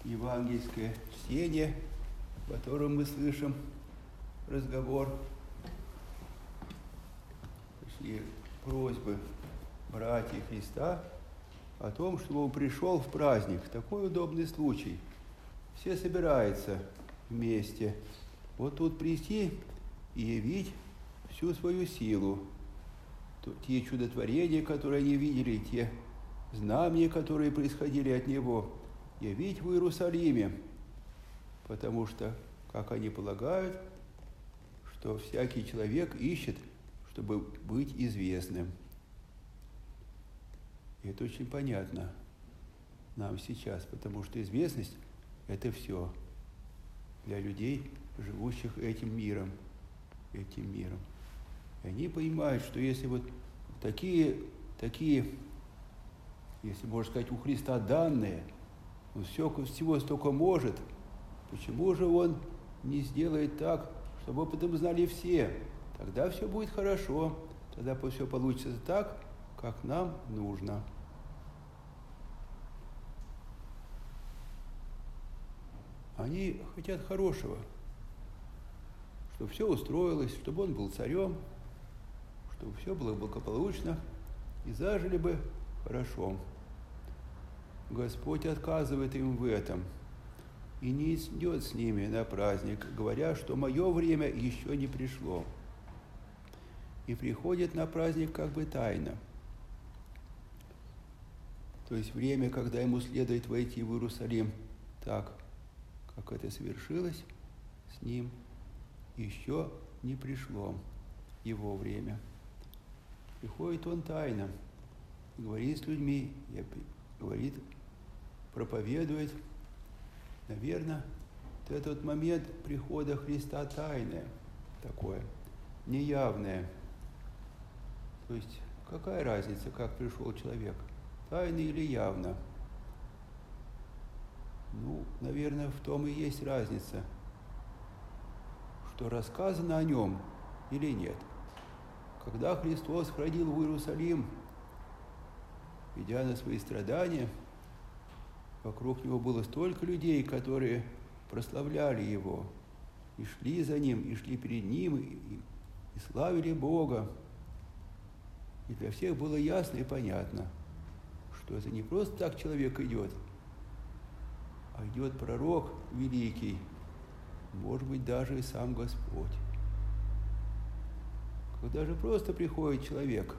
евангельское чтение, в котором мы слышим разговор, точнее, просьбы братьев Христа о том, чтобы он пришел в праздник. Такой удобный случай. Все собираются вместе. Вот тут прийти и явить всю свою силу. Те чудотворения, которые они видели, те знамения, которые происходили от него, явить в Иерусалиме. Потому что, как они полагают, что всякий человек ищет, чтобы быть известным. И это очень понятно нам сейчас, потому что известность – это все для людей, живущих этим миром. И они понимают, что если вот такие, если можно сказать, у Христа данные, он всего столько может, почему же он не сделает так, чтобы об этом знали все? Тогда все будет хорошо, тогда все получится так, как нам нужно. Они хотят хорошего, чтобы все устроилось, чтобы он был царем, чтобы все было благополучно и зажили бы хорошо. Господь отказывает им в этом и не идет с ними на праздник, говоря, что мое время еще не пришло. И приходит на праздник как бы тайно. То есть время, когда ему следует войти в Иерусалим так, как это совершилось с ним, еще не пришло его время. Приходит он тайно, говорит с людьми, проповедует. Наверное, вот этот момент прихода Христа тайное такое, неявное. То есть какая разница, как пришел человек, тайно или явно? Наверное, в том и есть разница, что рассказано о нем или нет. Когда Христос входил в Иерусалим, идя на свои страдания, вокруг него было столько людей, которые прославляли его, и шли за ним, и шли перед ним, и славили Бога. И для всех было ясно и понятно, что это не просто так человек идет, а идет пророк великий, может быть, даже и сам Господь. Когда же просто приходит человек,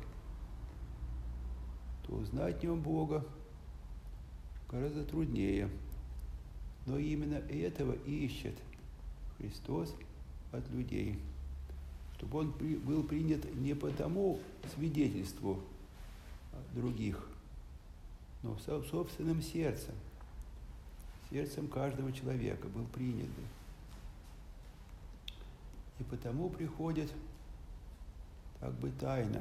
то узнать в нем Бога гораздо труднее. Но именно этого ищет Христос от людей, чтобы он был принят не по тому свидетельству других, но в собственном сердцем каждого человека был принят. И потому приходит как бы тайно,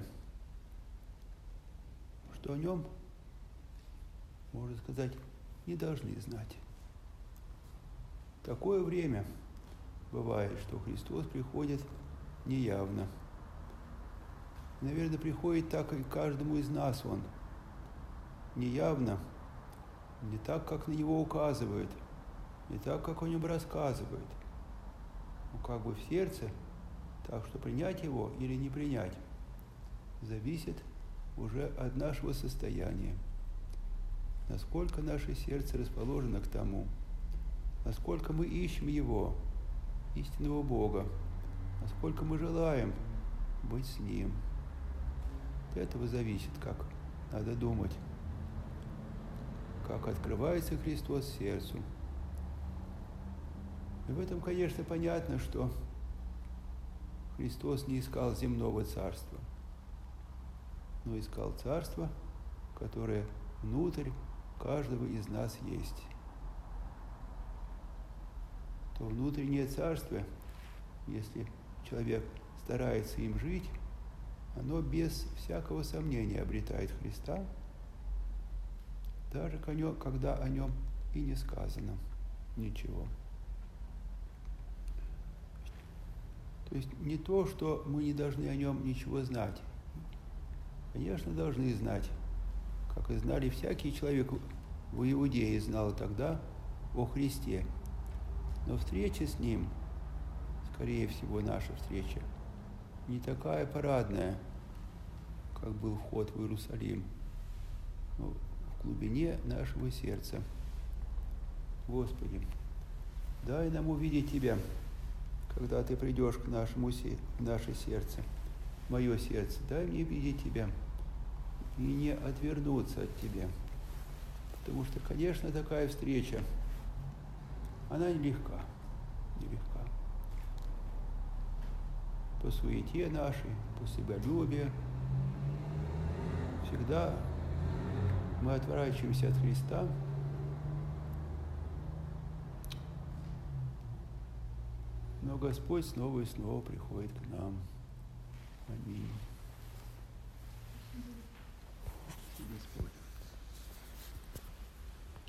что о нем, можно сказать, не должны знать. Такое время бывает, что Христос приходит неявно. Наверное, приходит так и каждому из нас он. Неявно, не так, как на него указывают, не так, как о нем рассказывают, но как бы в сердце, так что принять его или не принять зависит уже от нашего состояния. Насколько наше сердце расположено к тому, насколько мы ищем его, истинного Бога, насколько мы желаем быть с Ним. От этого зависит, как надо думать, как открывается Христос сердцу. И в этом, конечно, понятно, что Христос не искал земного царства, но искал царство, которое внутрь каждого из нас есть. То внутреннее царство, если человек старается им жить, оно без всякого сомнения обретает Христа, даже когда о нем и не сказано ничего. То есть не то, что мы не должны о нем ничего знать. Конечно, должны знать, как и знали всякий человек в Иудее, знал тогда, о Христе. Но встреча с Ним, скорее всего, наша встреча, не такая парадная, как был вход в Иерусалим, но в глубине нашего сердца. Господи, дай нам увидеть Тебя, когда Ты придешь к наше сердце, мое сердце. Дай мне видеть Тебя и не отвернуться от Тебя. Потому что, конечно, такая встреча, она нелегка. По суете нашей, по себялюбию. Всегда мы отворачиваемся от Христа. Но Господь снова и снова приходит к нам. Аминь. Господь.